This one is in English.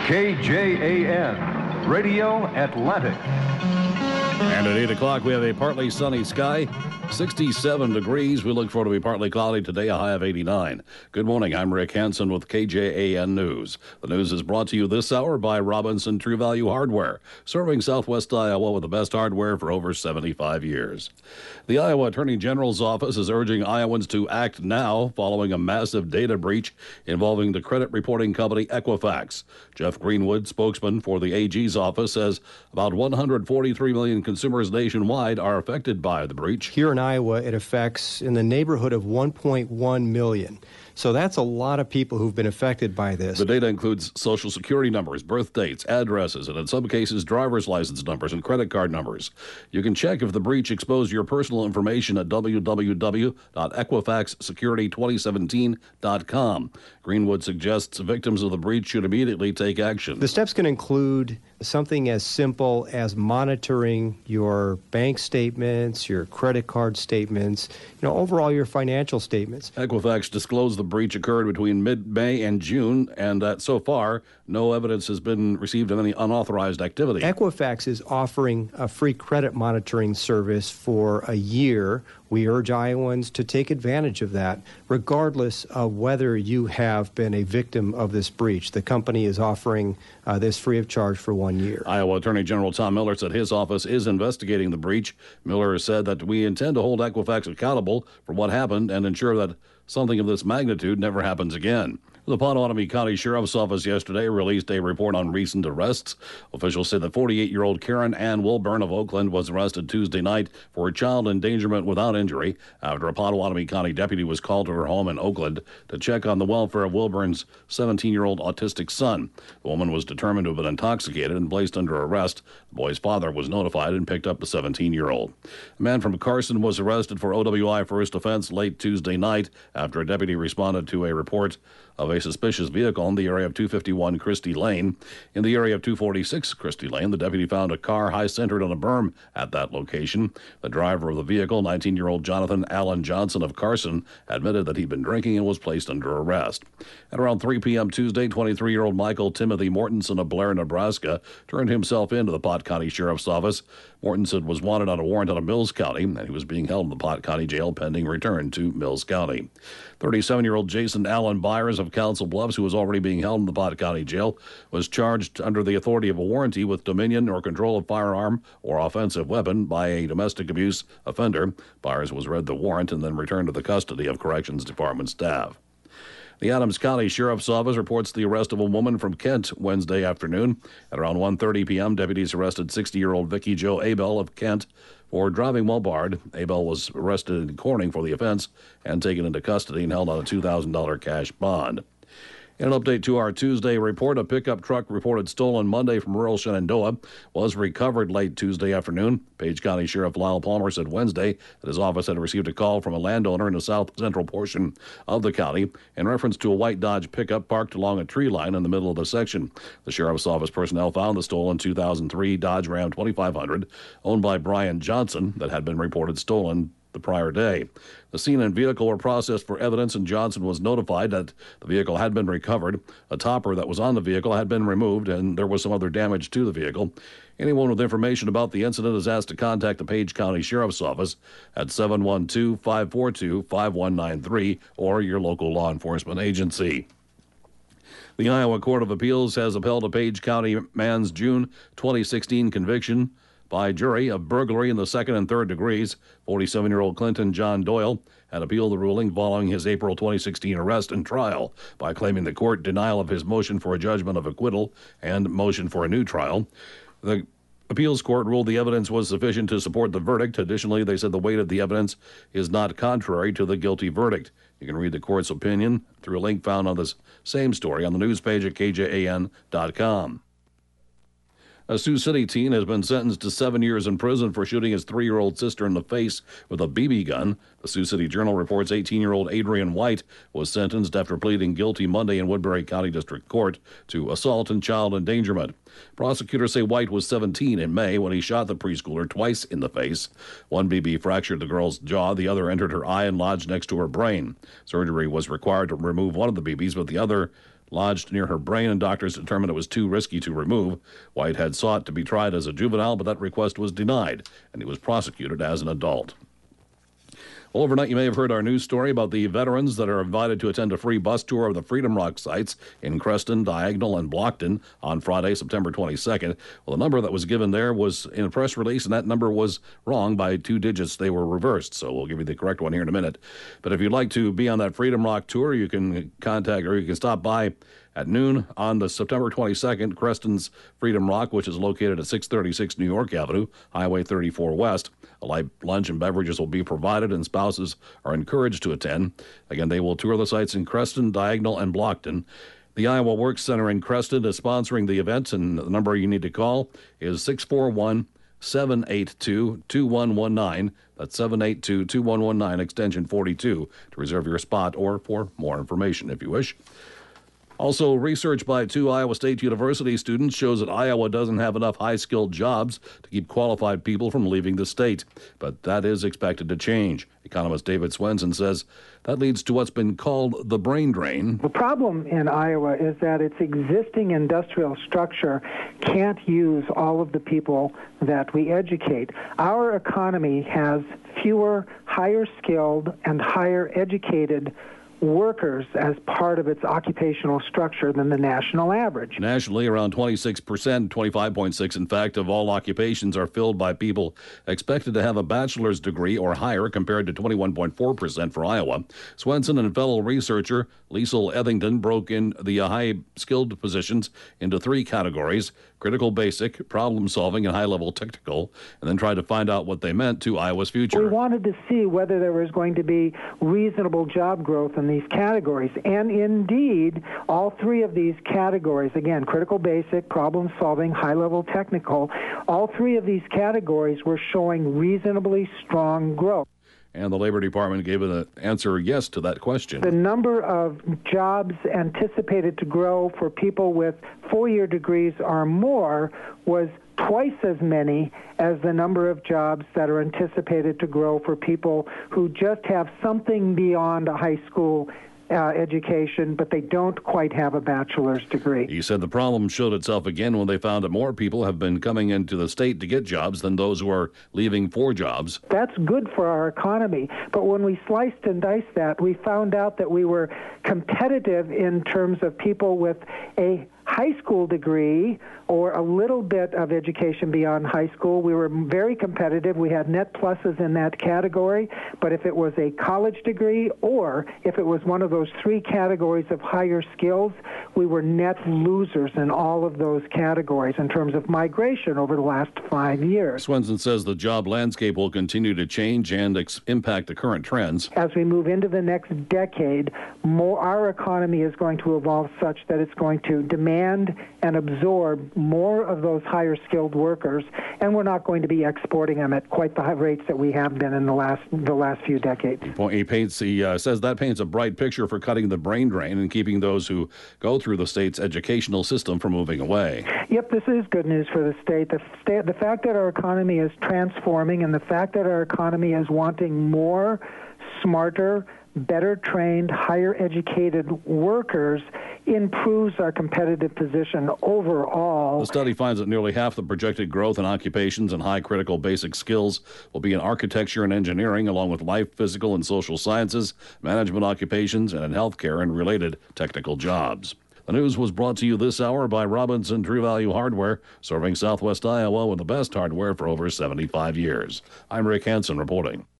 KJAN, Radio Atlantic. And at 8 o'clock, we have a partly sunny sky, 67 degrees. We look for it to be partly cloudy today, a high of 89. Good morning. I'm Rick Hansen with KJAN News. The news is brought to you this hour by Robinson True Value Hardware, serving Southwest Iowa with the best hardware for over 75 years. The Iowa Attorney General's office is urging Iowans to act now following a massive data breach involving the credit reporting company Equifax. Jeff Greenwood, spokesman for the AG's office, says about 143 million consumers nationwide are affected by the breach. Here in Iowa, it affects in the neighborhood of 1.1 million. So that's a lot of people who've been affected by this. The data includes Social Security numbers, birth dates, addresses, and in some cases, driver's license numbers and credit card numbers. You can check if the breach exposed your personal information at www.equifaxsecurity2017.com. Greenwood suggests victims of the breach should immediately take action. The steps can include something as simple as monitoring your bank statements, your credit card statements, overall your financial statements. Equifax disclosed the breach occurred between mid-May and June, and that so far, no evidence has been received of any unauthorized activity. Equifax is offering a free credit monitoring service for a year. We urge Iowans to take advantage of that, regardless of whether you have been a victim of this breach. The company is offering this free of charge for 1 year. Iowa Attorney General Tom Miller said his office is investigating the breach. Miller said that we intend to hold Equifax accountable for what happened and ensure that something of this magnitude never happens again. The Pottawatomie County Sheriff's Office yesterday released a report on recent arrests. Officials say that 48-year-old Karen Ann Wilburn of Oakland was arrested Tuesday night for child endangerment without injury after a Pottawatomie County deputy was called to her home in Oakland to check on the welfare of Wilburn's 17-year-old autistic son. The woman was determined to have been intoxicated and placed under arrest. The boy's father was notified and picked up the 17-year-old. A man from Carson was arrested for OWI first offense late Tuesday night after a deputy responded to a report of a suspicious vehicle in the area of 251 Christie Lane. In the area of 246 Christie Lane, the deputy found a car high-centered on a berm at that location. The driver of the vehicle, 19-year-old Jonathan Allen Johnson of Carson, admitted that he'd been drinking and was placed under arrest. At around 3 p.m. Tuesday, 23-year-old Michael Timothy Mortensen of Blair, Nebraska, turned himself in to the Pot County Sheriff's Office. Mortensen was wanted on a warrant out of Mills County, and he was being held in the Pot County Jail pending return to Mills County. 37-year-old Jason Allen Byers of Council Bluffs, who was already being held in the Pot County Jail, was charged under the authority of a warranty with dominion or control of firearm or offensive weapon by a domestic abuse offender. Byers was read the warrant and then returned to the custody of Corrections Department staff. The Adams County Sheriff's Office reports the arrest of a woman from Kent Wednesday afternoon. At around 1:30 p.m., deputies arrested 60-year-old Vicky Jo Abel of Kent for driving while barred. Abel was arrested in Corning for the offense and taken into custody and held on a $2,000 cash bond. In an update to our Tuesday report, a pickup truck reported stolen Monday from rural Shenandoah was recovered late Tuesday afternoon. Page County Sheriff Lyle Palmer said Wednesday that his office had received a call from a landowner in the south-central portion of the county in reference to a white Dodge pickup parked along a tree line in the middle of the section. The Sheriff's Office personnel found the stolen 2003 Dodge Ram 2500 owned by Brian Johnson that had been reported stolen the prior day. The scene and vehicle were processed for evidence, and Johnson was notified that the vehicle had been recovered. A topper that was on the vehicle had been removed, and there was some other damage to the vehicle. Anyone with information about the incident is asked to contact the Page County Sheriff's Office at 712-542-5193 or your local law enforcement agency. The Iowa Court of Appeals has upheld a Page County man's June 2016 conviction by jury of burglary in the second and third degrees. 47-year-old Clinton John Doyle had appealed the ruling following his April 2016 arrest and trial by claiming the court denial of his motion for a judgment of acquittal and motion for a new trial. The appeals court ruled the evidence was sufficient to support the verdict. Additionally, they said the weight of the evidence is not contrary to the guilty verdict. You can read the court's opinion through a link found on this same story on the news page at kjan.com. A Sioux City teen has been sentenced to 7 years in prison for shooting his 3-year-old sister in the face with a BB gun. The Sioux City Journal reports 18-year-old Adrian White was sentenced after pleading guilty Monday in Woodbury County District Court to assault and child endangerment. Prosecutors say White was 17 in May when he shot the preschooler twice in the face. One BB fractured the girl's jaw, the other entered her eye and lodged next to her brain. Surgery was required to remove one of the BBs, but the other lodged near her brain, and doctors determined it was too risky to remove. White had sought to be tried as a juvenile, but that request was denied, and he was prosecuted as an adult. Well, overnight, you may have heard our news story about the veterans that are invited to attend a free bus tour of the Freedom Rock sites in Creston, Diagonal, and Blockton on Friday, September 22nd. Well, the number that was given there was in a press release, and that number was wrong by 2 digits. They were reversed, so we'll give you the correct one here in a minute. But if you'd like to be on that Freedom Rock tour, you can contact or you can stop by at noon on the September 22nd, Creston's Freedom Rock, which is located at 636 New York Avenue, Highway 34 West. A light lunch and beverages will be provided, and spouses are encouraged to attend. Again, they will tour the sites in Creston, Diagonal, and Blockton. The Iowa Works Center in Creston is sponsoring the event, and the number you need to call is 641-782-2119. That's 782-2119, extension 42, to reserve your spot or for more information if you wish. Also, research by 2 Iowa State University students shows that Iowa doesn't have enough high-skilled jobs to keep qualified people from leaving the state. But that is expected to change. Economist David Swenson says that leads to what's been called the brain drain. The problem in Iowa is that its existing industrial structure can't use all of the people that we educate. Our economy has fewer higher-skilled and higher-educated workers as part of its occupational structure than the national average. Nationally, around 26%, 25.6% in fact, of all occupations are filled by people expected to have a bachelor's degree or higher, compared to 21.4% for Iowa. Swenson and fellow researcher Liesl Ethington broke in the high-skilled positions into 3 categories: critical basic, problem-solving, and high-level technical, and then tried to find out what they meant to Iowa's future. We wanted to see whether there was going to be reasonable job growth in these categories. And indeed, all 3 of these categories, again, critical basic, problem-solving, high-level technical, all 3 of these categories were showing reasonably strong growth. And the Labor Department gave an answer yes to that question. The number of jobs anticipated to grow for people with 4-year degrees or more was twice as many as the number of jobs that are anticipated to grow for people who just have something beyond a high school education, but they don't quite have a bachelor's degree. He said the problem showed itself again when they found that more people have been coming into the state to get jobs than those who are leaving for jobs. That's good for our economy, but when we sliced and diced that, we found out that we were competitive in terms of people with a high school degree or a little bit of education beyond high school. We were very competitive. We had net pluses in that category, but if it was a college degree or if it was one of those 3 categories of higher skills, we were net losers in all of those categories in terms of migration over the last 5 years. Swenson says the job landscape will continue to change and impact the current trends. As we move into the next decade, our economy is going to evolve such that it's going to demand and absorb more of those higher skilled workers, and we're not going to be exporting them at quite the high rates that we have been in the last few decades. He says that paints a bright picture for cutting the brain drain and keeping those who go through the state's educational system from moving away. Yep, this is good news for the state. The fact that our economy is transforming and the fact that our economy is wanting more, smarter, better trained, higher educated workers improves our competitive position overall. The study finds that nearly half the projected growth in occupations and high critical basic skills will be in architecture and engineering, along with life, physical, and social sciences, management occupations, and in healthcare and related technical jobs. The news was brought to you this hour by Robinson True Value Hardware, serving Southwest Iowa with the best hardware for over 75 years. I'm Rick Hansen reporting.